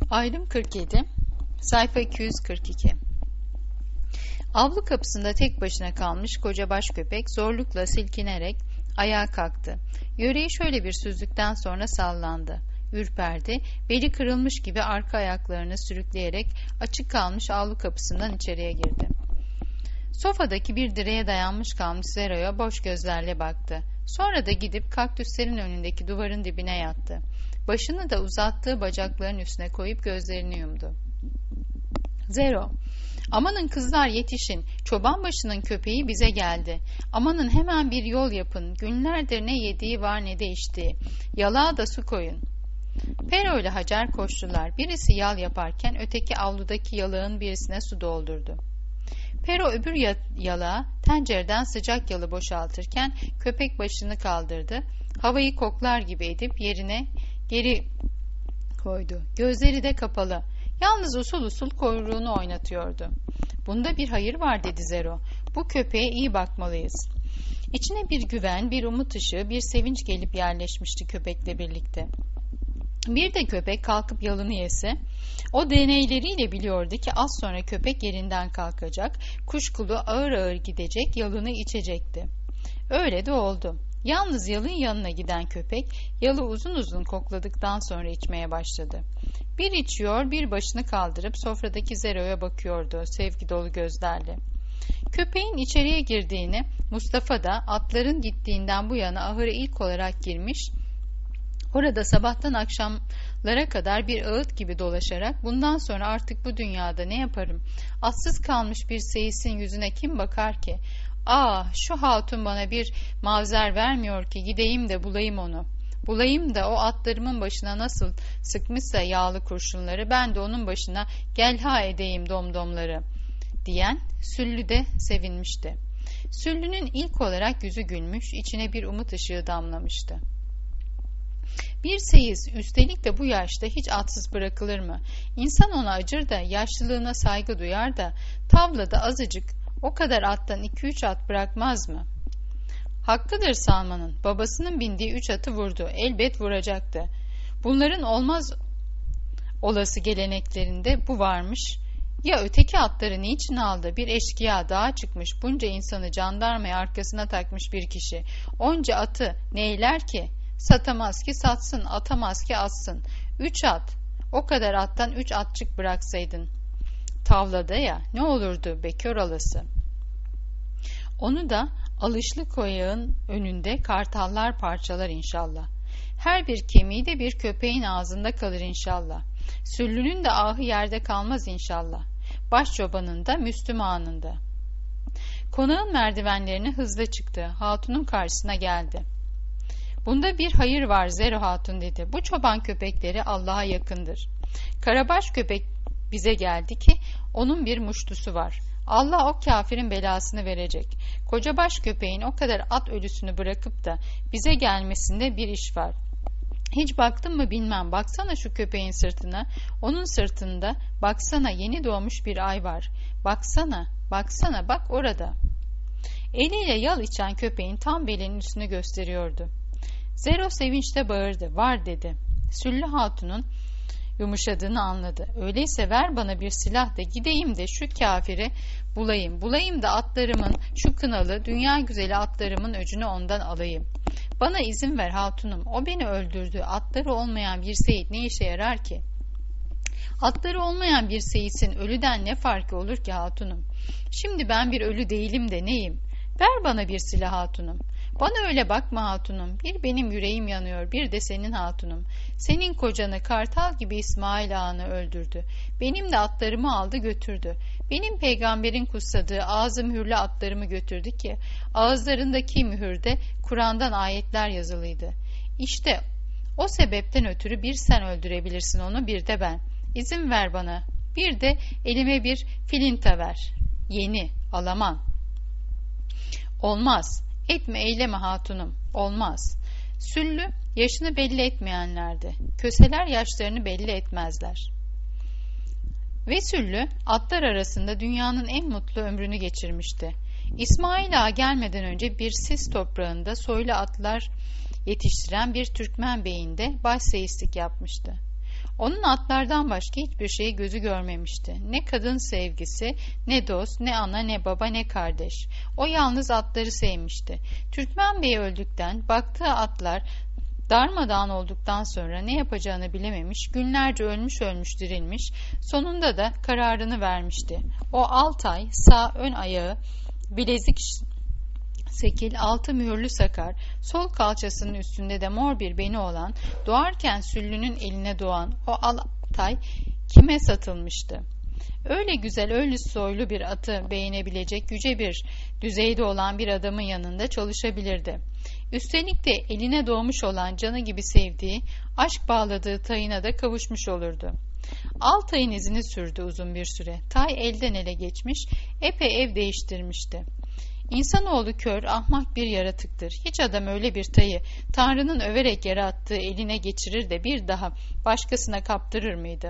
Ayrım 47, sayfa 242. Avlu kapısında tek başına kalmış koca baş köpek zorlukla silkinerek ayağa kalktı. Yöreyi şöyle bir süzdükten sonra sallandı. Ürperdi, beli kırılmış gibi arka ayaklarını sürükleyerek açık kalmış avlu kapısından içeriye girdi. Sofadaki bir direğe dayanmış kalmış Zero'ya boş gözlerle baktı. Sonra da gidip kaktüslerin önündeki duvarın dibine yattı. Başını da uzattığı bacakların üstüne koyup gözlerini yumdu. Zero, amanın kızlar yetişin, çobanbaşının köpeği bize geldi. Amanın hemen bir yol yapın, günlerdir ne yediği var ne de içtiği. Yalağa da su koyun. Pero ile Hacer koştular. Birisi yal yaparken öteki avludaki yalağın birisine su doldurdu. Pero öbür yalağa tencereden sıcak yalı boşaltırken köpek başını kaldırdı. Havayı koklar gibi edip yerine geri koydu. Gözleri de kapalı. Yalnız usul usul kuyruğunu oynatıyordu. Bunda bir hayır var dedi Zero. Bu köpeğe iyi bakmalıyız. İçine bir güven, bir umut ışığı, bir sevinç gelip yerleşmişti köpekle birlikte. Bir de köpek kalkıp yalını yese, o deneyleriyle biliyordu ki az sonra köpek yerinden kalkacak, kuşkulu ağır ağır gidecek, yalını içecekti. Öyle de oldu. Yalnız yalın yanına giden köpek, yalı uzun uzun kokladıktan sonra içmeye başladı. Bir içiyor, bir başını kaldırıp sofradaki Zero'ya bakıyordu sevgi dolu gözlerle. Köpeğin içeriye girdiğini, Mustafa da atların gittiğinden bu yana ahıra ilk olarak girmiş, orada sabahtan akşamlara kadar bir ağıt gibi dolaşarak bundan sonra artık bu dünyada ne yaparım? Atsız kalmış bir seyisin yüzüne kim bakar ki? Şu hatun bana bir mavzer vermiyor ki gideyim de bulayım onu. Bulayım da o atlarımın başına nasıl sıkmışsa yağlı kurşunları ben de onun başına gelha edeyim domdomları diyen Süllü de sevinmişti. Süllü'nün ilk olarak yüzü gülmüş, içine bir umut ışığı damlamıştı. Bir seyiz üstelik de bu yaşta hiç atsız bırakılır mı? İnsan ona acır da yaşlılığına saygı duyar da tavlada azıcık o kadar attan 2-3 at bırakmaz mı? Hakkıdır Salman'ın. Babasının bindiği 3 atı vurdu. Elbet vuracaktı. Bunların olmaz olası geleneklerinde bu varmış. Ya öteki atları niçin aldı? Bir eşkıya dağa çıkmış. Bunca insanı jandarmaya arkasına takmış bir kişi. Onca atı neyler ki? Satamaz ki satsın, atamaz ki atsın. 3 at. O kadar attan 3 atçık bıraksaydın. Tavlada ya ne olurdu be kör alası. Onu da alışlı koyağın önünde kartallar parçalar inşallah. Her bir kemiği de bir köpeğin ağzında kalır inşallah. Süllünün de ahı yerde kalmaz inşallah. Başçobanın da Müslümanın da. Konağın merdivenlerine hızla çıktı. Hatunun karşısına geldi. Bunda bir hayır var Zero Hatun dedi. Bu çoban köpekleri Allah'a yakındır. Karabaş köpek bize geldi ki onun bir muştusu var. Allah o kafirin belasını verecek. Kocabaş köpeğin o kadar at ölüsünü bırakıp da bize gelmesinde bir iş var. Hiç baktın mı bilmem. Baksana şu köpeğin sırtına. Onun sırtında baksana yeni doğmuş bir ay var. Baksana, baksana bak orada. Eliyle yal içen köpeğin tam belinin üstünü gösteriyordu. Zero sevinçle bağırdı. Var dedi. Süllü Hatun'un yumuşadığını anladı. Öyleyse ver bana bir silah da gideyim de şu kafiri bulayım. Bulayım da atlarımın, şu kınalı, dünya güzeli atlarımın öcünü ondan alayım. Bana izin ver hatunum. O beni öldürdü. Atları olmayan bir seyit ne işe yarar ki? Atları olmayan bir seyitin ölüden ne farkı olur ki hatunum? Şimdi ben bir ölü değilim de neyim? Ver bana bir silah hatunum. Bana öyle bakma hatunum. Bir benim yüreğim yanıyor, bir de senin hatunum. Senin kocanı kartal gibi İsmail Ağa'nı öldürdü. Benim de atlarımı aldı götürdü. Benim peygamberin kutsadığı ağzı mühürlü atlarımı götürdü ki ağızlarındaki mühürde Kur'an'dan ayetler yazılıydı. İşte o sebepten ötürü bir sen öldürebilirsin onu, bir de ben. İzin ver bana. Bir de elime bir filinta ver. Yeni, Alaman. Olmaz. Etme eyleme hatunum. Olmaz. Süllü yaşını belli etmeyenlerdi. Köseler yaşlarını belli etmezler. Ve Süllü atlar arasında dünyanın en mutlu ömrünü geçirmişti. İsmail Ağa gelmeden önce bir Sis toprağında soylu atlar yetiştiren bir Türkmen beyinde başseyislik yapmıştı. Onun atlardan başka hiçbir şeyi gözü görmemişti. Ne kadın sevgisi, ne dost, ne ana, ne baba, ne kardeş. O yalnız atları sevmişti. Türkmen Bey öldükten, baktığı atlar darmadağın olduktan sonra ne yapacağını bilememiş, günlerce ölmüş dirilmiş, sonunda da kararını vermişti. O Altay, sağ ön ayağı bilezik sekil, altı mühürlü sakar, sol kalçasının üstünde de mor bir beni olan, doğarken Süllü'nün eline doğan o Altay kime satılmıştı? Öyle güzel, öyle soylu bir atı beğenebilecek yüce bir düzeyde olan bir adamın yanında çalışabilirdi. Üstelik de eline doğmuş olan canı gibi sevdiği, aşk bağladığı tayına da kavuşmuş olurdu. Altay'ın izini sürdü uzun bir süre. Tay elden ele geçmiş, epey ev değiştirmişti. İnsanoğlu kör, ahmak bir yaratıktır. Hiç adam öyle bir tayı Tanrı'nın överek yarattığı eline geçirir de bir daha başkasına kaptırır mıydı?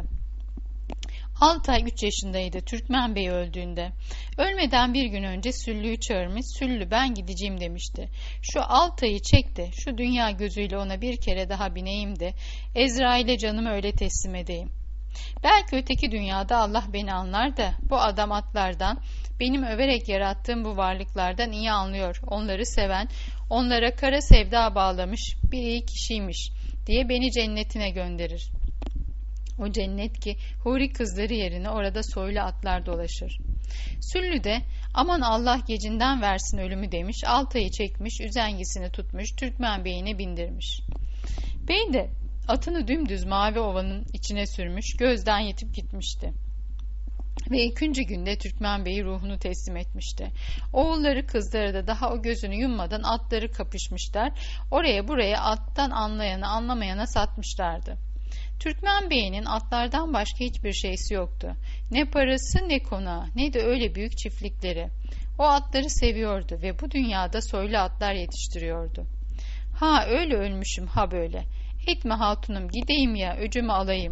Altay 3 yaşındaydı Türkmen Bey öldüğünde. Ölmeden bir gün önce Süllü'yü çağırmış, Süllü ben gideceğim demişti. Şu Altay'ı çek de şu dünya gözüyle ona bir kere daha bineyim de Ezrail'e canımı öyle teslim edeyim. Belki öteki dünyada Allah beni anlar da bu adam atlardan, benim överek yarattığım bu varlıklardan iyi anlıyor. Onları seven, onlara kara sevda bağlamış bir iyi kişiymiş diye beni cennetine gönderir. O cennet ki huri kızları yerine orada soylu atlar dolaşır. Süllü de aman Allah gecinden versin ölümü demiş, Altay'ı çekmiş, üzengisini tutmuş, Türkmen Bey'ine bindirmiş. Bey de atını dümdüz mavi ovanın içine sürmüş, gözden yetip gitmişti. Ve 2. günde Türkmen Bey'i ruhunu teslim etmişti. Oğulları kızları da daha o gözünü yummadan atları kapışmışlar, oraya buraya attan anlayana anlamayana satmışlardı. Türkmen Bey'inin atlardan başka hiçbir şeysi yoktu. Ne parası ne konağı ne de öyle büyük çiftlikleri. O atları seviyordu ve bu dünyada soylu atlar yetiştiriyordu. Ha öyle ölmüşüm ha böyle. Etme hatunum gideyim ya öcümü alayım.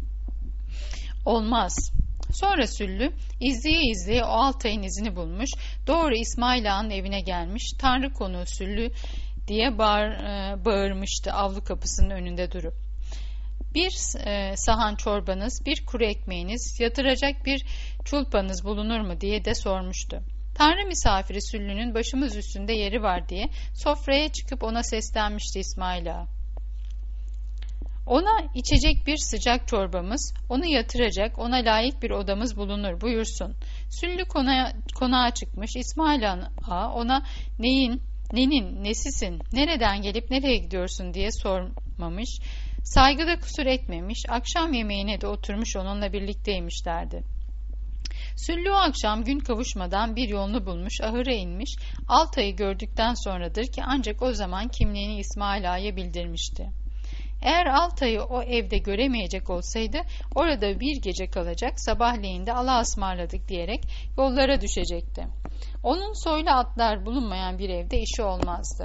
Olmaz. Sonra Süllü izleye o Altay'ın izini bulmuş, doğru İsmail Ağa'nın evine gelmiş, Tanrı konuğu Süllü diye bağırmıştı avlu kapısının önünde durup. Bir sahan çorbanız, bir kuru ekmeğiniz, yatıracak bir çulpanız bulunur mu diye de sormuştu. Tanrı misafiri Süllü'nün başımız üstünde yeri var diye sofraya çıkıp ona seslenmişti İsmail Ağa. Ona içecek bir sıcak çorbamız, onu yatıracak, ona layık bir odamız bulunur buyursun. Süllü konağa çıkmış, İsmail Ağa ona nenin, nesisin, nereden gelip nereye gidiyorsun diye sormamış, saygıda kusur etmemiş, akşam yemeğine de oturmuş onunla birlikteymişlerdi. Süllü o akşam gün kavuşmadan bir yolunu bulmuş, ahıra inmiş, Altay'ı gördükten sonradır ki ancak o zaman kimliğini İsmail Ağa'ya bildirmişti. Eğer Altay'ı o evde göremeyecek olsaydı orada bir gece kalacak, sabahleyin de Allah'a ısmarladık diyerek yollara düşecekti. Onun soylu atlar bulunmayan bir evde işi olmazdı.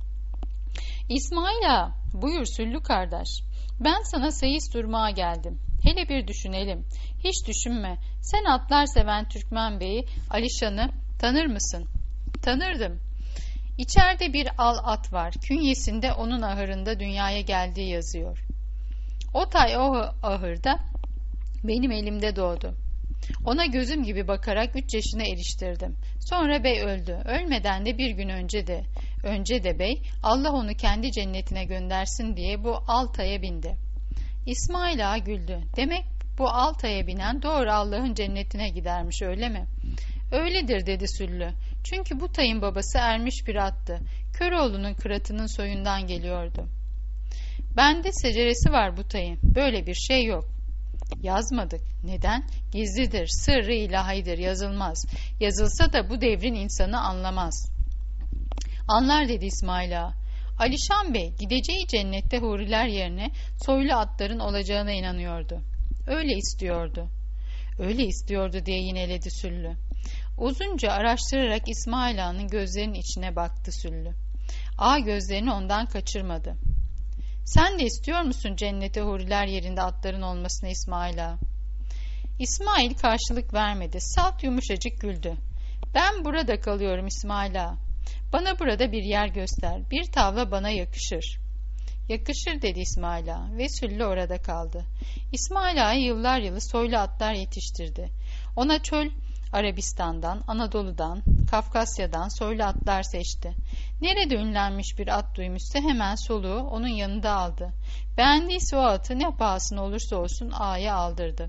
İsmail Ağa, buyur Süllü kardeş, ben sana seyis durmaya geldim. Hele bir düşünelim. Hiç düşünme. Sen atlar seven Türkmen Bey'i, Alişan'ı tanır mısın? Tanırdım. İçeride bir al at var. Künyesinde onun ahırında dünyaya geldiği yazıyor. O tay o ahırda benim elimde doğdu. Ona gözüm gibi bakarak 3 yaşına eriştirdim. Sonra bey öldü. Ölmeden de bir gün önce de bey Allah onu kendi cennetine göndersin diye bu Altay'a bindi. İsmail Ağa güldü. Demek bu Altay'a binen doğru Allah'ın cennetine gidermiş öyle mi? Öyledir dedi Süllü. Çünkü bu tayın babası ermiş bir attı. Köroğlu'nun kıratının soyundan geliyordu. Bende seceresi var bu tayın. Böyle bir şey yok. Yazmadık. Neden? Gizlidir, sırrı ilahidir, yazılmaz. Yazılsa da bu devrin insanı anlamaz. Anlar dedi İsmail Ağa. Alişan Bey gideceği cennette huriler yerine soylu atların olacağına inanıyordu. Öyle istiyordu. Öyle istiyordu diye yineledi Süllü. Uzunca araştırarak İsmail Ağa'nın gözlerinin içine baktı Süllü. Ağa gözlerini ondan kaçırmadı. Sen de istiyor musun cennete huriler yerinde atların olmasını İsmail Ağa? İsmail karşılık vermedi. Salt yumuşacık güldü. Ben burada kalıyorum İsmail Ağa. Bana burada bir yer göster. Bir tavla bana yakışır. Yakışır dedi İsmail Ağa ve Süllü orada kaldı. İsmail Ağa yıllar yılı soylu atlar yetiştirdi. Ona çöl Arabistan'dan, Anadolu'dan, Kafkasya'dan soylu atlar seçti. Nerede ünlenmiş bir at duymuşsa hemen soluğu onun yanında aldı. Beğendiyse o atı ne pahasına olursa olsun ağaya aldırdı.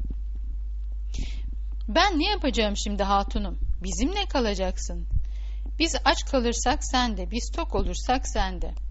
Ben ne yapacağım şimdi hatunum? Bizimle kalacaksın. Biz aç kalırsak sen de, biz tok olursak sen de.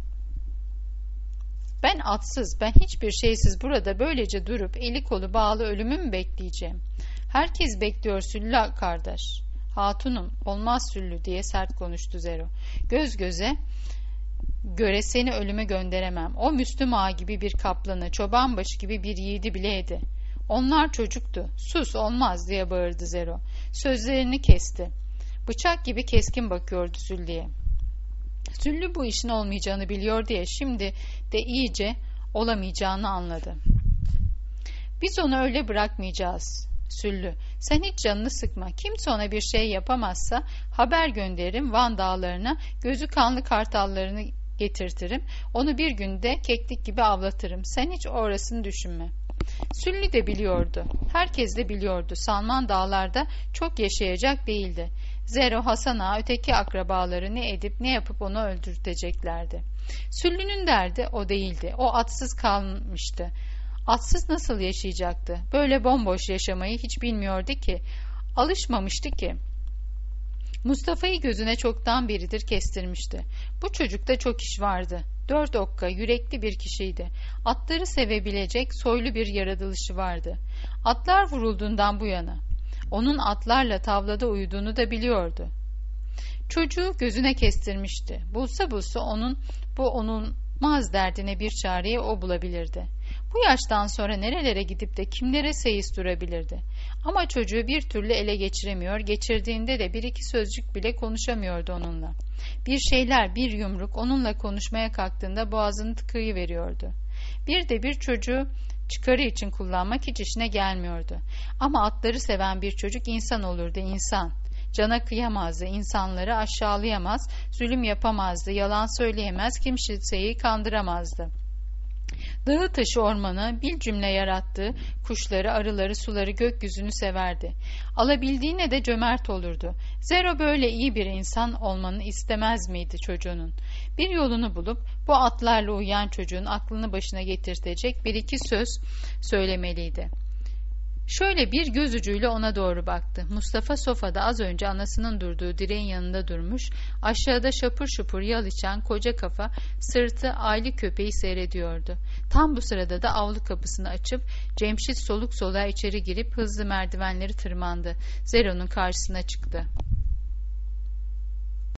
Ben atsız, ben hiçbir şeysiz burada böylece durup eli kolu bağlı ölümü mü bekleyeceğim? Herkes bekliyor Süllü kardeş. Hatunum, olmaz Süllü diye sert konuştu Zero. Göz göze göre seni ölüme gönderemem. O Müslüm Ağa gibi bir kaplanı, çobanbaşı gibi bir yiğidi bileydi. Onlar çocuktu. Sus, olmaz diye bağırdı Zero. Sözlerini kesti. Bıçak gibi keskin bakıyordu Süllü'ye. Süllü bu işin olmayacağını biliyor diye şimdi de iyice olamayacağını anladı. Biz onu öyle bırakmayacağız Süllü. Sen hiç canını sıkma. Kimse ona bir şey yapamazsa haber gönderirim Van dağlarına, gözü kanlı kartallarını getirtirim. Onu bir günde keklik gibi avlatırım. Sen hiç orasını düşünme. Süllü de biliyordu. Herkes de biliyordu. Salman dağlarda çok yaşayacak değildi. Zero, Hasan Ağa, öteki akrabaları ne edip ne yapıp onu öldürteceklerdi. Süllü'nün derdi o değildi. O atsız kalmıştı. Atsız nasıl yaşayacaktı? Böyle bomboş yaşamayı hiç bilmiyordu ki. Alışmamıştı ki. Mustafa'yı gözüne çoktan beridir kestirmişti. Bu çocukta çok iş vardı. 4 okka, yürekli bir kişiydi. Atları sevebilecek soylu bir yaratılışı vardı. Atlar vurulduğundan bu yana. Onun atlarla tavlada uyuduğunu da biliyordu. Çocuğu gözüne kestirmişti. Bulsa onun maz derdine bir çareyi o bulabilirdi. Bu yaştan sonra nerelere gidip de kimlere seyis durabilirdi. Ama çocuğu bir türlü ele geçiremiyor, geçirdiğinde de bir iki sözcük bile konuşamıyordu onunla. Bir şeyler, bir yumruk onunla konuşmaya kalktığında boğazını tıkayıveriyordu. Bir çocuğu çıkarı için kullanmak hiç işine gelmiyordu. Ama atları seven bir çocuk insan olurdu, insan. Cana kıyamazdı, insanları aşağılayamaz, zulüm yapamazdı, yalan söyleyemez, kimseyi kandıramazdı. Dağı taşı ormanı, bir cümle yarattığı kuşları, arıları, suları, gökyüzünü severdi. Alabildiğine de cömert olurdu. Zero böyle iyi bir insan olmanı istemez miydi çocuğunun? Bir yolunu bulup bu atlarla uyuyan çocuğun aklını başına getirtecek bir iki söz söylemeliydi. Şöyle bir göz ucuyla ona doğru baktı. Mustafa sofada az önce anasının durduğu direğin yanında durmuş, aşağıda şapur şupur yal içen koca kafa, sırtı aylı köpeği seyrediyordu. Tam bu sırada da avlu kapısını açıp Cemşit soluk soluğa içeri girip hızlı merdivenleri tırmandı. Zero'nun karşısına çıktı.